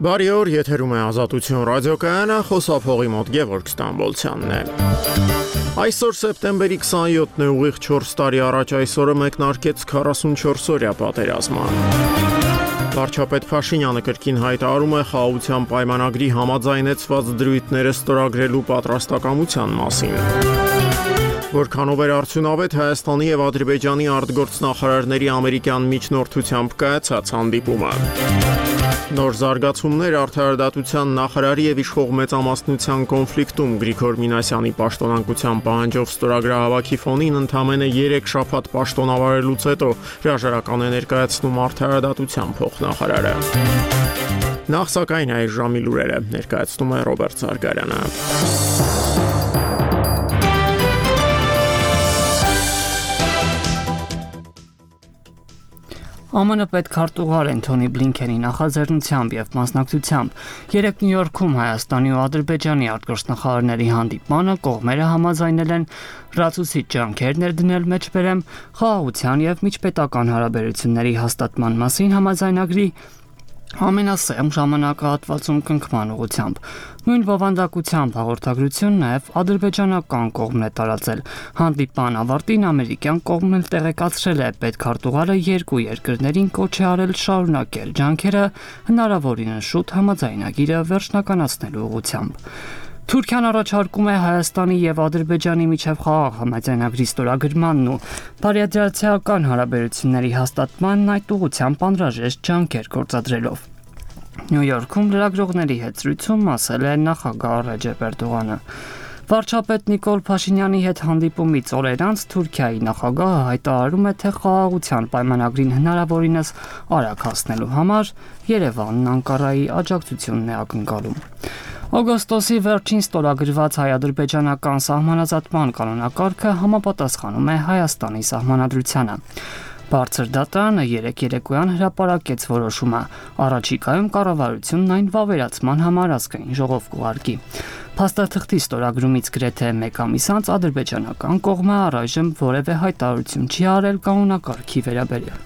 Բարի օր, եթերում է Ազատություն ռադիոկայանը, խոսափողի մոտ Գևորգ Ստամբոլցյանն է։ Այսօր սեպտեմբերի 27-ն է, ուղիղ 4 տարի առաջ այսօրը մեկնարկեց 44-օրյա պատերազմը։ Վարչապետ Փաշինյանը կրկին հայտարարում է խաղաղության պայմանագրի համաձայնեցված դրույթները ստորագրելու պատրաստակամության մասին։ Որքանով էր արդյունավետ Հայաստանի եւ Ադրբեջանի արտգործնախարարների ամերիկյան միջնորդությամբ կայացած հանդիպումը։ Նոր զարգացումներ արդարադատության նախարարի եւ իշխող մեծամասնության կոնֆլիկտում Գրիգոր Մինասյանի պաշտոնանկության պահանջով ստորագրահավաքի ֆոնին ընդամենը 3 շաբաթ պաշտոնավարելուց հետո հրաժարական է ներկայացնում արդարադատության փոխնախարարը։ Նախ սակայն այս ժամի լուրերը ներկայացնում է Ռոբերտ Զարգարյանը։ ԱՄՆ պետքարտուղար Անթոնի Բլինքենի նախաձեռնությամբ եւ մասնակցությամբ երեկ Նյու Յորքում Հայաստանի ու Ադրբեջանի արտգործնախարարների հանդիպմանը կողմերը համաձայնել են լրացուցիչ ջանքեր ներդնել մեջբերեմ խաղաղության եւ միջպետական հարաբերությունների հաստատման մասին համաձայնագրի ամենասեմ ժամանակահատվածում կնքման ուղղությամբ։ Նույն բովանդակությամբ հաղորդագրություն նաև ադրբեջանական կողմն է տարածել։ Հանդիպման ավարտին ամերիկյան կողմն էլ տեղեկացրել է պետքարտուղարը երկու երկրներին կոչ է արել շարունակել ջանքերը հնարավորինս շուտ համաձայնագիրը վերջնականացնելու ուղղությամբ։ Թուրքիան առաջարկում է Հայաստանի եւ Ադրբեջանի միջև խաղաղ համաձայնագրի ստորագրմանն ու բարեդարձիական հարաբերությունների հաստատմանն այդ ուղղությամբ անհրաժեշտ ջանքեր գործադրելով։ Նյու Յորքում լրագրողների հետ զրույցում ասել է նախագահ Ռեջեփ Էրդողանը։ Վարչապետ Նիկոլ Փաշինյանի հետ հանդիպումից օրեր անց Թուրքիայի նախագահը հայտարարում է, թե խաղաղության պայմանագրին հնարավորինս արագ հասնելու համար Երևանն Անկարայի աջակցությունն է ակնկալում։ Օգոստոսի վերջին ստորագրված հայ-ադրբեջանական սահմանազատման կանոնակարգը համապատասխանում է Հայաստանի սահմանադրությանը։ Բարձր դատարանը երեկոյան հրապարակեց որոշումը, առաջիկայում կառավարությունն այն վավերացման համար ազգային ժողով կուղարկի։ Փաստաթղթի ստորագրումից գրեթե մեկ ամիս անց ադրբեջանական կողմը առայժմ որևէ հայտարարություն չի արել կանոնակարգի վերաբերյալ։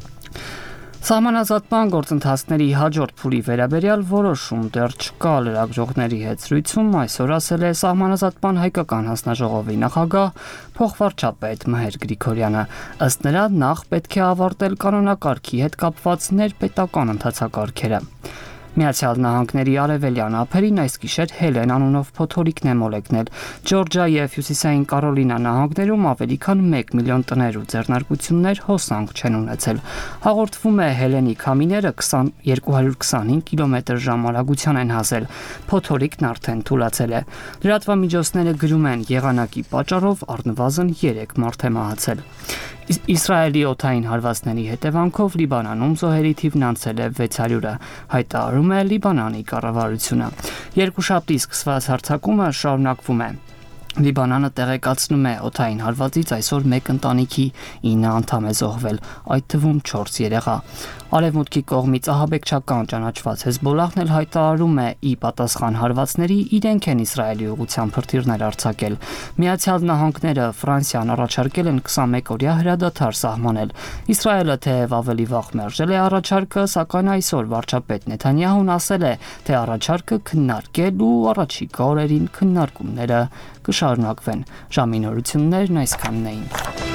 Սահմանազատման գործընթացների հաջորդ փուլի վերաբերյալ որոշում դեռ չկա լրագրողների հետ զրույցում այսօր ասել է սահմանազատման հայկական հանձնաժողովի նախագահ փոխվարչապետ Մհեր Գրիգորյանը։ Ըստ նրա նախ պետք է ավարտել կանոնակարգի հետ կապված ներպետական ընթացակարգերը։ Միացյալ Նահանգների արևելյան ափերին այս գիշեր Հելեն անունով փոթորիկն է մոլեկնել։ Ջորջիա եւ Հյուսիսային Կարոլինա նահանգներում ավելի քան 1 միլիոն տներ ու ձեռնարկություններ հոսանք չեն ունեցել։ Հաղորդվում է Հելենի քամիները 225 կմ/ժ արագության են հասել։ Փոթորիկն արդեն թուլացել է։ Լրատվամիջոցները գրում են, եղանակի պատճառով առնվազն 3 մարդ է մահացել։ Իսրայելի օդային հարվածների հետևանքով Լիբանանում զոհերի թիվն անցել է 600-ը, հայտարարում է Լիբանանի կառավարությունը։ Երկուշաբթի սկսված հարձակումը շարունակվում է։ Լիբանանը տեղեկացնում է օդային հարվածից այսօր 1 ընտանիքի 9 անդամ է զոհվել, այդ թվում 4 երեխա։ Արևմուտքի կողմից ահաբեկչական ճանաչված Հեզբոլլահն էլ հայտարարում է ի պատասխան հարվածների իրենք են Իսրայելի ուղղությամբ հրթիռներ արձակել։ Միացյալ Նահանգները, Ֆրանսիան առաջարկել են 21-օրյա հրադադար սահմանել։ Իսրայելը թեև ավելի վաղ մերժել է առաջարկը, սակայն այսօր վարչապետ Նեթանյահուն ասել է, թե առաջարկը քննարկել ու առաջիկա օրերին քննարկումները կշարունակվեն։ Ժամի նորություններն այսքանն էին։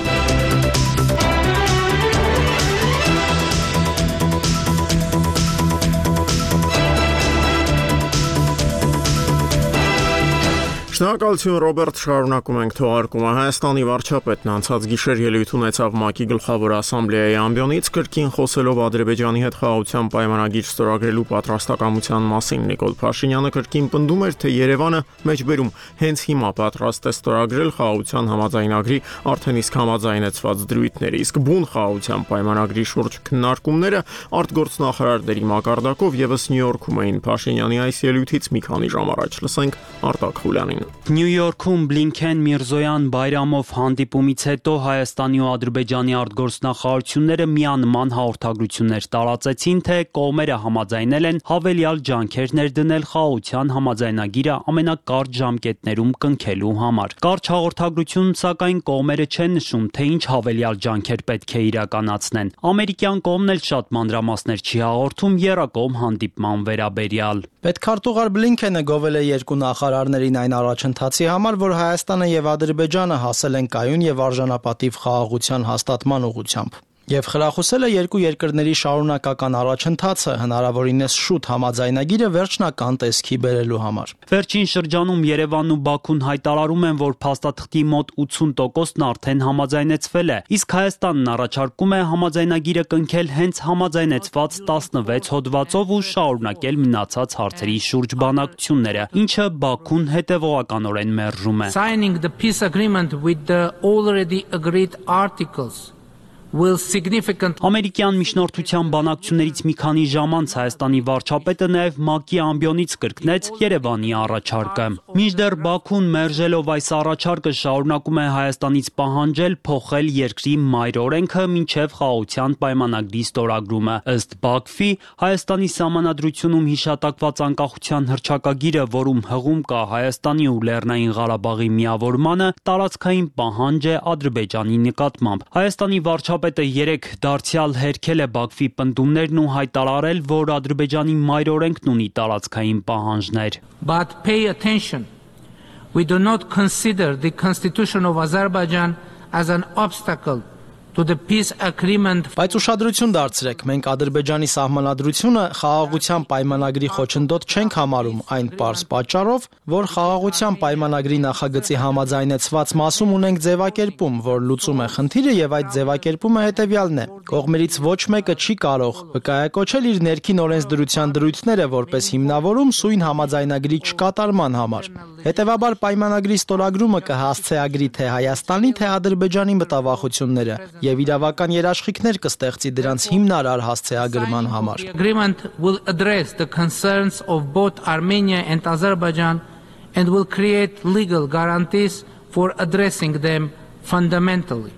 Շնորհակալություն Ռոբերտ, շարունակում ենք թողարկումը։ Հայաստանի վարչապետն անցած գիշեր ելույթ ունեցավ ՄԱԿ-ի գլխավոր ասամբլեայի ամբիոնից, կրկին խոսելով Ադրբեջանի հետ խաղաղության պայմանագիր ստորագրելու պատրաստակամության մասին։ Նիկոլ Փաշինյանը կրկին պնդում էր, թե Երևանը մեջբերում հենց հիմա պատրաստ է ստորագրել խաղաղության համաձայնագրի արդեն իսկ համաձայնեցված դրույթները, իսկ բուն խաղաղության պայմանագրի շուրջ քննարկումները արտգործնախարարների մակարդակով եւս Նյու Յորքում էին։ Փաշինյանի այս ելույթից մի քանի ժամ առաջ լսենք Արտակ Խուլյանին։ Նյու Յորքում Բլինքեն-Միրզոյան Բայրամով հանդիպումից հետո Հայաստանի ու Ադրբեջանի արտգործնախարարությունները միանման հաղորդագրություններ տարածեցին, թե կողմերը համաձայնել են հավելյալ ջանքեր ներդնել խաղաղության համաձայնագիրը ամենակարճ ժամկետներում կնքելու համար։ Կարճ հաղորդագրությունում, սակայն, կողմերը չեն նշում, թե ինչ հավելյալ ջանքեր պետք է իրականացնեն։ Ամերիկյան կողմն էլ շատ մանրամասներ չի հաղորդում եռակողմ հանդիպման վերաբերյալ։ Պետքարտուղար Բլինքենը գովել է երկու նախարարներին այն առաջընթացի համար, որ Հայաստանը եւ Ադրբեջանը հասել են կայուն եւ արժանապատիվ խաղաղության հաստատման ուղղությամբ եւ խրախուսել է երկու երկրների շարունակական առաջընթացը հնարավորինս շուտ համաձայնագիրը վերջնական տեսքի բերելու համար։ Վերջին շրջանում Երևանն ու Բաքուն հայտարարում են, որ փաստաթղթի մոտ 80%-ն արդեն համաձայնեցվել է, իսկ Հայաստանն առաջարկում է համաձայնագիրը կնքել հենց համաձայնեցված 16 հոդվածով ու շարունակել մնացած հարցերի շուրջ բանակցությունները, ինչը Բաքուն հետևողականորեն մերժում է։ Signing the peace agreement with the already agreed articles will significant Ամերիկյան միջնորդության բանակցություններից մի քանի ժամ անց Հայաստանի վարչապետը նաև ՄԱԿ-ի ամբիոնից կրկնեց Երևանի առաջարկը։ Մինչդեռ Բաքուն մերժելով այս առաջարկը շարունակում է Հայաստանից պահանջել փոխել երկրի մայր օրենքը մինչև խաղաղության պայմանագրի ստորագրումը։ Ըստ Բաքվի, Հայաստանի սահմանադրությունում հիշատակված անկախության հռչակագիրը, որում հղում կա Հայաստանի ու Լեռնային Ղարաբաղի միավորմանը, տարածքային պահանջ է Ադրբեջանի նկատմամբ։ Հայաստանի վարչապետը երեկ դարձյալ հերքել է Բաքվի պնդումներն ու հայտարարել, որ Ադրբեջանի մայր օրենքն ունի տարածքային պահանջներ։ But pay attention. We do not consider the constitution of Azerbaijan as an obstacle to the peace agreement. Բայց ուշադրություն դարձրեք, մենք Ադրբեջանի սահմանադրությունը խաղաղության պայմանագրի խոչընդոտ չենք համարում այն պարզ պատճառով, որ խաղաղության պայմանագրի նախագծի համաձայնեցված մասում ունենք ձևակերպում, որ լուծում է խնդիրը եւ այդ ձևակերպումը հետեւյալն է. կողմերից ոչ մեկը չի կարող վկայակոչել իր ներքին օրենսդրության դրույթները որպես հիմնավորում սույն համաձայնագրի չկատարման համար։ Հետևաբար պայմանագրի ստորագրումը կհասցեագրի թե Հայաստանի, թե Ադրբեջանի մտավախությունները եւ իրավական երաշխիքներ կստեղծի դրանց հիմնարար հասցեագրման համար։ The agreement will address the concerns of both Armenia and Azerbaijan and will create legal guarantees for addressing them fundamentally.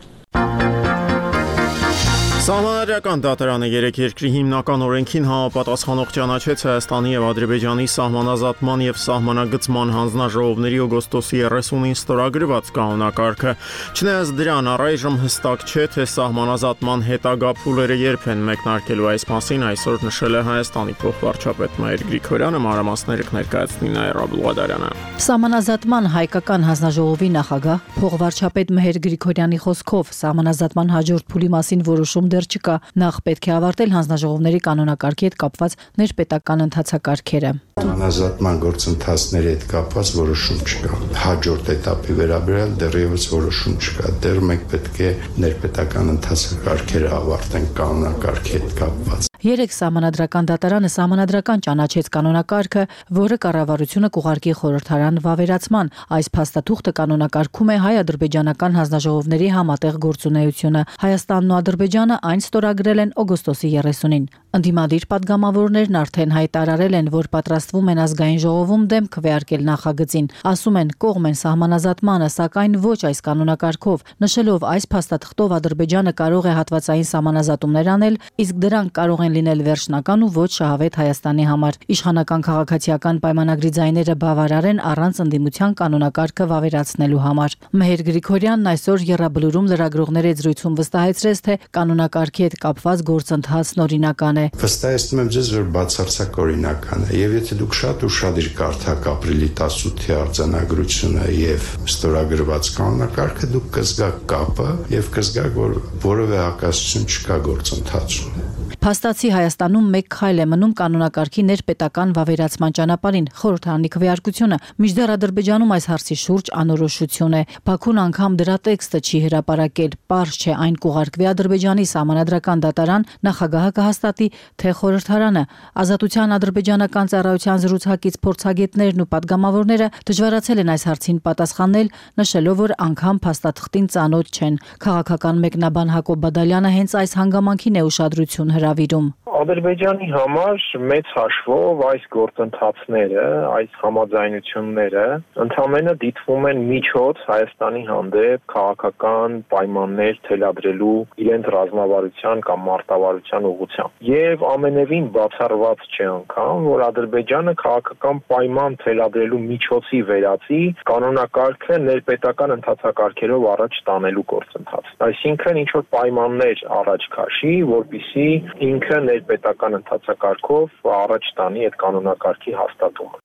Սահմանադրական դատարանը երեք երկրի հիմնական օրենքին համապատասխանող ճանաչեց Հայաստանի եւ Ադրբեջանի սահմանազատման եւ սահմանագծման հանձնաժողովների օգոստոսի 30-ին ստորագրված կանոնակարգը։ Չնայած դրան առայժմ հստակ չէ, թե սահմանազատման հետագա փուլերը երբ են մեկնարկելու, այս մասին այսօր նշել է Հայաստանի փոխվարչապետ Մհեր Գրիգորյանը, մանրամասները կներկայացնի Նաիրա Բլուղադարյանը։ Սահմանազատման հայկական հանձնաժողովի նախագահ փոխվարչապետ Մհեր Գրիգորյանի խոսքով սահմանազատման հաջորդ փուլի մասին որոշում դեռ չկա, նախ պետք է ավարտել հանձնաժողովների կանոնակարգի հետ կապված ներպետական ընթացակարգերը։ Սահմանազատման գործընթացների հետ կապված որոշում չկա։ Հաջորդ էտապի վերաբերյալ դեռևս որոշում չկա։ Դեռ մենք պետք է ներպետական ընթացակարգերը ավարտենք կանոնակարգի հետ կապված։ Երեք սահմանադրական դատարանը սահմանադրական ճանաչեց կանոնակարգը, որը կառավարությունը կուղարկի խորհրդարան վավերացման։ Այս փաստաթուղթը կանոնակարգում է հայ-ադրբեջանական հանձնաժողովների համատեղ գործունեությունը։ Հայաստանն ու Ադրբեջանը այն ստորագրել են օգոստոսի 30-ին։ Ընդդիմադիր падգամավորներն արդեն հայտարարել են, որ պատրաստվում են ազգային ժողովում դեմ քվեարկել նախագծին։ Ասում են կողմ են սահմանազատմանը, սակայն ոչ այս կանոնակարգով, նշելով այս փաստաթղթով Ադրբեջանը կարող է հատվածային սահմանազատումներ անել, իսկ դրանք կարող են լինել վերջնական ու ոչ շահավետ Հայաստանի համար։ Իշխանական քաղաքացիական պայմանագրի ձայները բավարար են առանց ընդդիմության կանոնակարգը վավերացնելու համար։ Մհեր Գրիգորյանն այսօր Եռաբլուրում լրագրողների հետ զրույցում վստահեցրեց, թե կանոնակարգի հետ կապված գործընթացն օրինական է։ Վստահեցնում եմ ձեզ, որ բացարձակ օրինական է, եւ եթե դուք շատ ուշադիր կարդաք ապրիլի 18-ի արձանագրությունը եւ ստորագրված կանոնակարգը, դուք կզգաք կապը եւ կզգաք, որ որևէ հակասություն չկա գործընթացում։ Փաստացի Հայաստանում մեկ քայլ է մնում կանոնակարգի ներպետական վավերացման ճանապարհին խորհրդարանի քվեարկությունը, մինչդեռ Ադրբեջանում այս հարցի շուրջ անորոշություն է։ Բաքուն անգամ դրա տեքստը չի հրապարակել, պարզ չէ այն կուղարկվի Ադրբեջանի սահմանադրական դատարան, նախագահը կհաստատի, թե խորհրդարանը։ Ազատության ադրբեջանական ծառայության զրուցակից փորձագետներն ու падգամավորները դժվարացել են այս հարցին պատասխանել, նշելով, որ անգամ փաստաթղթին ծանոթ չեն։ Քաղաքական մեկնաբան Հակոբ Բադալյանը հենց այս հանգամանքին է ուշադրություն հրավիրում։ Ադրբեջանի համար մեծ հաշվով այս գործընթացները, այս համաձայնությունները ընդհանրապես դիտվում են միջոց Հայաստանի հանդեպ քաղաքական պայմաններ թելադրելու իրենց ռազմավարության կամ մարտավարության ուղղությամբ։ Եվ ամենևին բացառված չէ անգամ, որ Ադրբեջանը քաղաքական պայման թելադրելու միջոցի վերածի կանոնակարգը ներպետական ընթացակարգերով առաջ տանելու գործընթաց։ Այսինքն ինչ որ պայմաններ առաջ քաշի, որպեսզի ինքը պետական ընթացակարգով առաջ տանի այդ կանոնակարգի հաստատումը։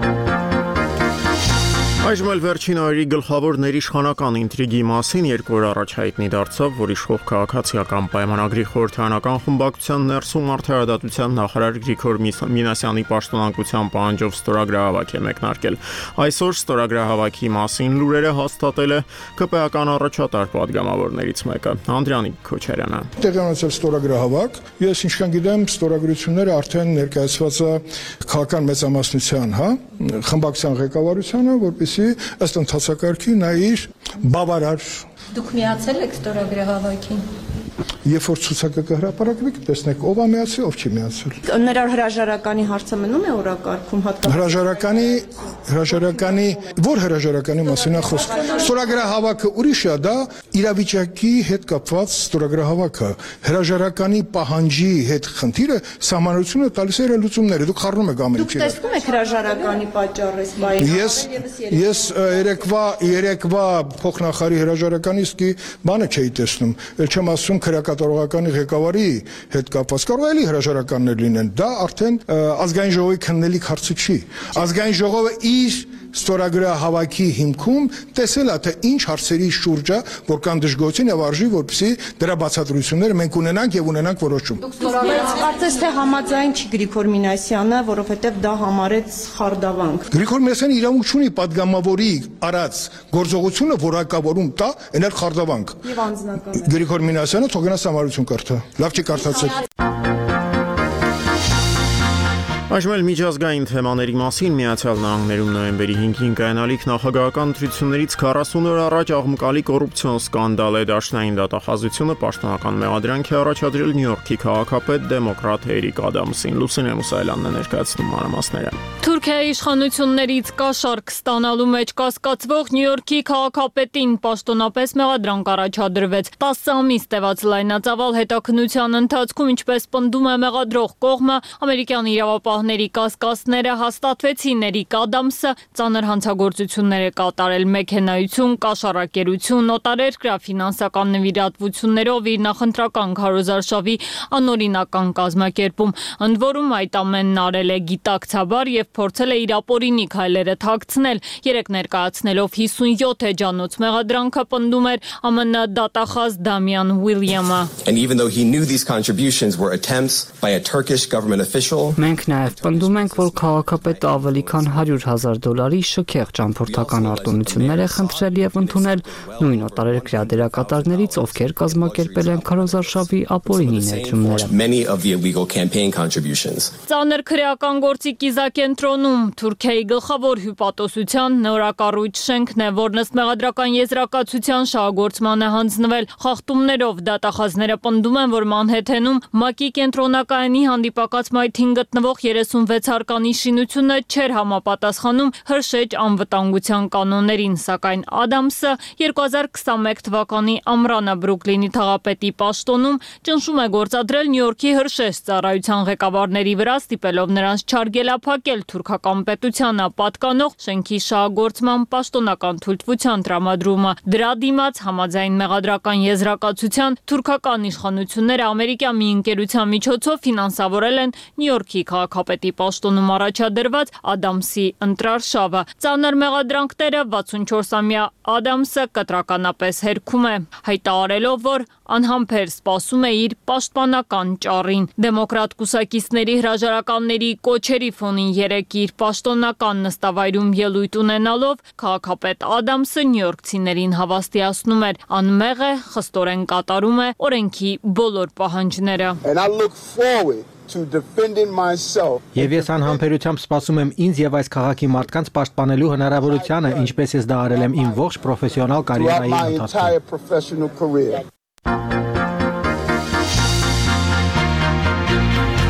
Այժմ էլ վերջին օրերի գլխավոր ներիշխանական ինտրիգի մասին 2 օր առաջ հայտնի դարձավ, որ իշխող քաղաքացիական պայմանագրի խորհրդարանական խմբակցության ներսում արդարադատության նախարար Գրիգոր Մինասյանի պաշտոնանկության պահանջով ստորագրահավաք է մեկնարկել։ Այսօր ստորագրահավաքի մասին լուրերը հաստատել է ԿՊԱ-ական առաջատար պատգամավորներից մեկը Անդրանիկ Քոչարյանը։ Տեղի ունեցել ստորագրահավաք, ես ինչքան գիտեմ, ստորագրությունները արդեն ներկայացված է քաղաքական մեծամասնության, խմբակցության ղեկավարությանը, որպեսզի ըստ ընթացակարգի նա իր բավարար։ Դուք միացել եք ստորագրահավաքին։ Երբ որ ցուցակը կհրապարակվի, կտեսնեք ով է միացել, ով չի միացել։ Նրա հրաժարականի հարցը մնում է օրակարգում հրաժարականի մասին է խոսքը։ Ստորագրահավաքը ուրիշ է, դա իրավիճակի հետ կապված ստորագրահավաքը։ Հրաժարականի պահանջի հետ խնդիրը սահմանությունը տալիս է իր լուծումները։ Դուք խառնում եք ամեն ինչ։ Դուք տեսնում եք հրաժարականի պատճառը, բայց ես երեկվա փոխնախարարի հրաժարականի իսկի բանը չէի տեսնում։ Էլ չեմ ասում քրեակատարողականի ղեկավարի հետ կապված կարող է էլի հրաժարականներ լինեն։ Դա արդեն ազգային ժողովի քննելիք հարցը չի։ Ազգային ժողովը իր ստորագրահավաքի հիմքում տեսել է թե ինչ հարցերի շուրջ է, որ կան դժգոհություն եւ արժի, որպեսզի դրա բացատրությունները մենք ունենանք եւ ունենանք որոշում։ Կարծես թե համաձայն չի Գրիգոր Մինասյանը, որովհետեւ դա համարեց խարդավանք։ Գրիգոր Մինասյանը իրավունք ունի падգամավորի արած գործողությունը որակավորում տա, այն էլ խարդավանք։ Եվ անձնական է։ Գրիգոր Մինասյանը թող գնա համարություն կարդա։ Լավ չի կարդացել։ Այժմ էլ միջազգային թեմաների մասին Միացյալ Նահանգներում նոյեմբերի 5-ին կայանալիք նախագահական ընտրություններից 40 օր առաջ աղմկալի կոռուպցիոն սկանդալ է դաշնային դատախազությունը պաշտոնական մեղադրանք է առաջադրել Նյու Յորքի քաղաքապետ դեմոկրատ Էրիկ Ադամսին։ Լուսինե Մուսայելյանն է ներկայացնում մանրամասները։ Թուրքիայի իշխանություններից կաշառք ստանալու մեջ կասկածվող Նյու Յորքի քաղաքապետին պաշտոնապես մեղադրանք առաջադրվեց։ 10 ամիս տևած լայնածավալ հետաքննության ընթացքում, ինչպես պնդում է մեղադրող կողմը, ամերիկյան իրավապահների կասկածները հաստատվեցին։ Էրիկ Ադամսը ծանր հանցագործություններ է կատարել մեքենայություն, կաշառակերություն, օտարերկրյա ֆինանսական նվիրատվություններով իր նախընտրական քարոզարշավի անօրինական կազմակերպում։ Ընդ որում այդ ամենն արել է գիտակցաբար եւ փորձել է իր ապօրինի քայլերը թաքցնել։ Երեք ներկայացնելով 57 էջանոց մեղադրանքը պնդում էր ԱՄՆ դատախազ Դամիան Ուիլյամը։ Մենք նաև պնդում ենք, որ քաղաքապետը ավելի քան $100,000 շքեղ ճամփորդական արտոնություններ է խնդրել եւ ընդունել նույն օտարերկրյա դերակատարներից, ովքեր կազմակերպել են քարոզարշավի ապօրինի ներդրումները։ Ծանր քրեական գործի կիզակենտրոնում Թուրքիայի գլխավոր հյուպատոսության նորակառույց շենքն է, որն ըստ մեղադրական եզրակացության շահագործման է հանձնվել խախտումներով։ Դատախազները պնդում են, որ Մանհեթենում ՄԱԿ-ի կենտրոնակայանի հանդիպակաց մայթին գտնվող 36 հարկանի շինությունը չէր համապատասխանում հրշեջ անվտանգության կանոններին, սակայն Ադամսը 2021 թվականի ամռանը Բրուքլինի թաղապետի պաշտոնում ճնշում է գործադրել Նյու Յորքի հրշեջ ծառայության ղեկավարների վրա, ստիպելով նրանց չարգելափակել թուրքական պետությանը պատկանող շենքի շահագործման պաշտոնական թույլտվության տրամադրումը։ Դրա դիմաց համաձայն մեղադրական եզրակացության թուրքական իշխանությունները ամերիկյան մի ընկերության միջոցով ֆինանսավորել են Նյու Յորքի քաղաքապետի պաշտոնում առաջադրված Ադամսի ընտրարշավը։ Ծանր մեղադրանքները 64-ամյա Ադամսը կտրականապես հերքում է, հայտարարելով, որ անհամբեր սպասում է իր պաշտպանական ճառին։ Դեմոկրատ կուսակիցների հրաժարականների կոչերի ֆոնին երեկ իր պաշտոնական նստավայրում ելույթ ունենալով քաղաքապետ Ադամսը նյույորքցիներին հավաստիացնում էր, անմեղ է, խստորեն կատարում է օրենքի բոլոր պահանջները։ Եվ ես անհամբերությամբ սպասում եմ ինձ եւ այս քաղաքի մարդկանց պաշտպանելու հնարավորությանը, ինչպես ես դա արել եմ իմ ողջ պրոֆեսիոնալ կարիերայի ընթացքում։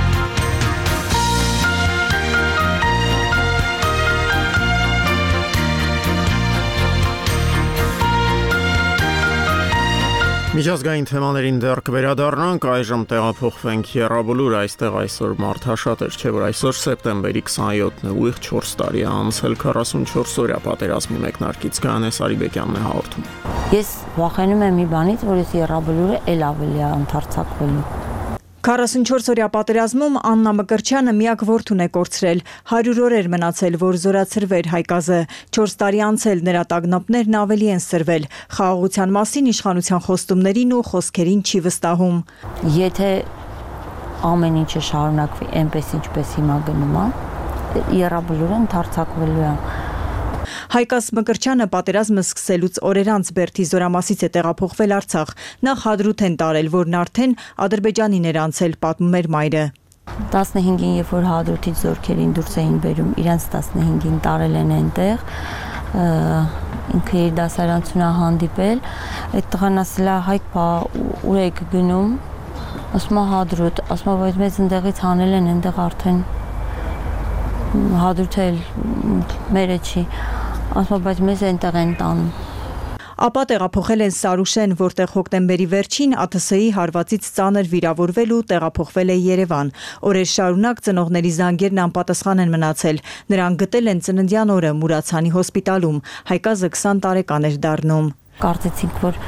Միջազգային թեմաներին դեռ կվերադառնանք, այժմ տեղափոխվենք Եռաբլուր, այստեղ այսօր մարդաշատ էր, չէ՞ որ այսօր սեպտեմբերի 27-ն է, ուղիղ 4 տարի է անցել 44-օրյա պատերազմի մեկնարկից, Կանե Սարիբեկյանն է հաղորդում։ Ես վախենում եմ մի բանից, որ ես Եռաբլուրը էլ ավելի է ընդարձակվելու։ 44-օրյա պատերազմում Աննա Մկրտչյանը միակ որդուն է կորցրել, 100 օրեր մնացել, որ զորացրվեր Հայկազը, 4 տարի անցել նրա տագնապներն ավելի են սրվել, խաղաղության մասին իշխանության խոստումներին ու խոսքերին չի վստահում։ Եթե ամեն ինչը շարունակվի այնպես ինչպես հիմա գնում է, Եռաբլուրը ընդարձակվելու է։ Հայկազ Մկրտչյանը պատերազմը սկսելուց օրեր անց Բերդի զորամասից է տեղափոխվել Արցախ։ Նախ հադրութ են տարել, որն արդեն Ադրբեջանին էր անցել, պատմում էր մայրը։ 15-ին, երբ որ հադրութից զորքերին դուրս էին բերում, իրենց 15-ին տարել են այնտեղ, ինքը իր դասարանցուն հանդիպել, այդ տղան ասել է Հայկ, ուր եք գնում, ասում է հադրութ, ասում է բայց մեզ ընդեղից հանել են այնտեղ արդեն հադրութը էլ մերը չի, ասում բայց մեզ այնտեղ են տանում։ Ապա տեղափոխել են Սարուշեն, որտեղ հոկտեմբերի վերջին ԱԹՍ-ի հարվածից ծանր վիրավորվել ու տեղափոխվել է Երևան։ Օրեր շարունակ ծնողների զանգերն անպատասխան են մնացել։ Նրան գտել են ծննդյան օրը Մուրացյանի հոսպիտալում։ Հայկազը 20 տարեկան էր դառնում։ Կարծեցինք, որ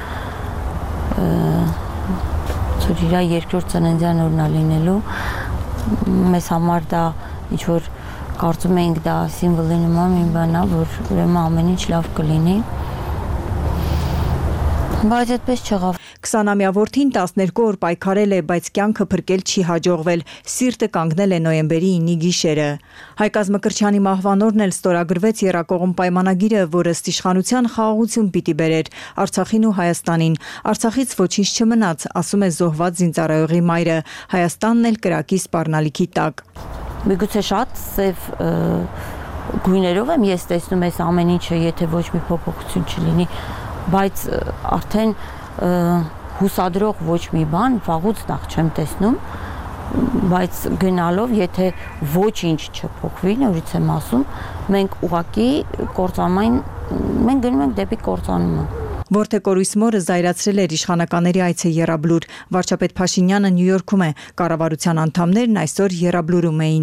իր երկրորդ ծննդյան օրն է լինելու։ Մեզ համար դա ինչ որ կարծում էինք դա սիմվոլի նման մի բան է, որ ուրեմն ամեն ինչ լավ կլինի։ Բայց այդպես չեղավ։ 20-ամյա որդին 12 օր պայքարել է, բայց կյանքը փրկել չի հաջողվել։ Սիրտը կանգնել է նոյեմբերի 9-ի գիշերը։ Հայկազ Մկրտչյանի մահվան օրն էլ ստորագրվեց Եռակողմ պայմանագիրը, որը ըստ իշխանության խաղաղություն պիտի բերեր Արցախին ու Հայաստանին։ Արցախից ոչինչ չմնաց, ասում է զոհված զինծառայողի մայրը։ Հայաստանն էլ կրակի սպառնալիքի տակ։ Միգուցե շատ սև գույներով եմ ես տեսնում այս ամեն ինչը, եթե ոչ մի փոփոխություն չլինի, բայց արդեն հուսադրող ոչ մի բան վաղուց նախ չեմ տեսնում, բայց գնալով, եթե ոչինչ չփոխվի, նորից եմ ասում, մենք ուղղակի մենք գնում ենք դեպի կործանումը։ Որդեկորույս մորը զայրացրել էր իշխանականների այցը Եռաբլուր։ Վարչապետ Փաշինյանը Նյու Յորքում է, կառավարության անդամներն այսօր Եռաբլուրում էին։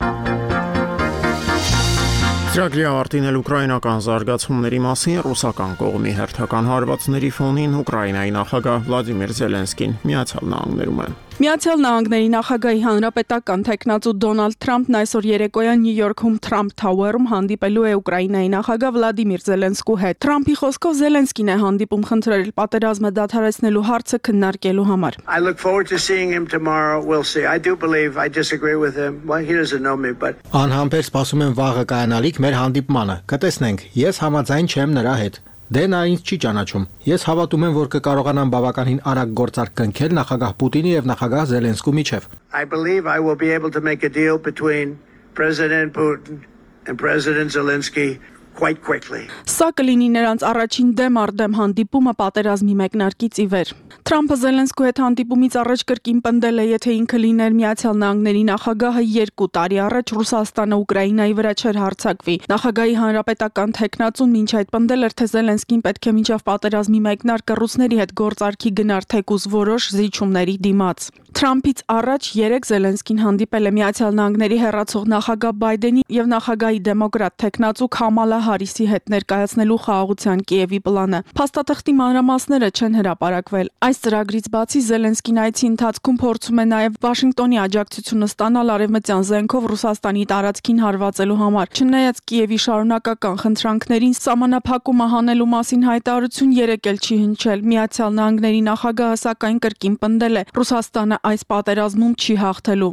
Ծրագրի ավարտին էլ ուկրաինական զարգացումների մասին ռուսական կողմի հերթական հարվածների ֆոնին Ուկրաինայի նախագահ Վլադիմիր Զելենսկին Միացյալ Նահանգներում է։ Միացյալ Նահանգների նախագահի հանրապետական թեկնածու Դոնալդ Թրամփն այսօր երեկոյան Նյու Յորքում Թրամփ Թաուերում հանդիպելու է Ուկրաինայի նախագահ Վլադիմիր Զելենսկու հետ։ Թրամփի խոսքով Զելենսկին է հանդիպում խնդրել պատերազմը դադարեցնելու հարցը քննարկելու համար։ I look forward to seeing him tomorrow. We'll see. I do believe I disagree with him. Well, he doesn't know me, but Անհամբեր սպասում եմ վաղը կայանալիք մեր հանդիպմանը։ Կտեսնենք, ես համաձայն չեմ նրա հետ։ Դե նա ինձ չի ճանաչում։ Ես հավատում եմ, որ կկարողանամ բավականին արագ գործարք կնքել նախագահ Պուտինի եւ նախագահ Զելենսկու միջև։ I believe I will be able to make a deal between President Putin and President Zelensky quite quickly. Սա կլինի նրանց առաջին դեմ առ դեմ հանդիպումը պատերազմի մեկնարկից ի վեր։ Թրամփը Զելենսկու հետ հանդիպումից առաջ կրկին պնդել է, եթե ինքը լիներ Միացյալ Նահանգների նախագահը 2 տարի առաջ Ռուսաստանը Ուկրաինայի վրա չէր հարձակվի։ Նախագահի հանրապետական թեկնածուն մինչ այդ պնդել էր, թե Զելենսկին պետք է մինչև պատերազմի մեկնարկը ռուսների հետ գործարքի գնար թեկուզ որոշ զիջումների դիմաց։ Թրամփից առաջ 3 Զելենսկին հանդիպել է Միացյալ Նահանգների հեռացող նախագահ Բայդենի եւ նախագահի դեմոկրատ թեկնածու Քամալա Հարիսի հետ ներկայացնելու խաղաղության Կիևի պլանը։ Փաստաթղթի մանրամասները չեն հրապարակվել։ Այս ծրագրից բացի Զելենսկին այցի ընթացքում փորձում է նաև Վաշինգտոնի աջակցությունը ստանալ արևմտյան զենքով Ռուսաստանի տարածքին հարվածելու համար։ Չնայած Կիևի շարունակական խնդրանքներին սահմանափակումը հանելու մասին հայտարարություն երեկ էլ չի հնչել։ Միացյալ Նահանգների նախագահը սակայն կրկին պնդել է, Ռուսաստանը այս պատերազմում չի հաղթելու։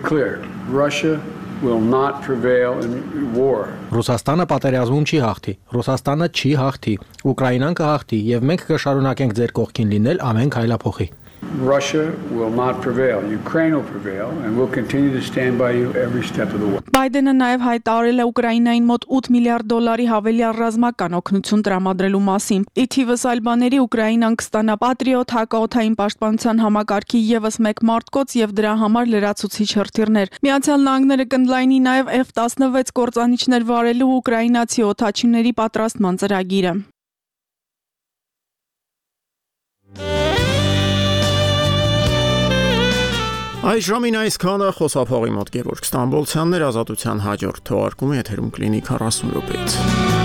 Will not prevail in war. Ռուսաստանը պատերազմում չի հաղթի։ Ռուսաստանը չի հաղթի։ Ուկրաինան կհաղթի եւ մենք կշարունակենք ձեր կողքին լինել ամեն քայլափոխի։ Russia will not prevail. Ukraine will prevail and we'll continue to stand by you every step of the way. Բայդենը նաև հայտարարել է Ուկրաինային մոտ $8 միլիարդ հավելյալ ռազմական օգնություն տրամադրելու մասին։ Ի թիվս այլ բաների Ուկրաինան կստանա Patriot հակաօդային պաշտպանության համակարգի եւս մեկ մարտկոց եւ դրա համար լրացուցիչ հրթիռներ։ Միացյալ Նահանգները կընդլայնի նաև F-16 կործանիչներ վարելու ուկրաինացի օդաչիների պատրաստման ծրագիրը։ Այս ժամին այսքանը խոսափողի մոտ Գևորգ Ստամբոլցյանն էր, Ազատության հաջորդ թողարկումը եթերում կլինի 40 րոպեից։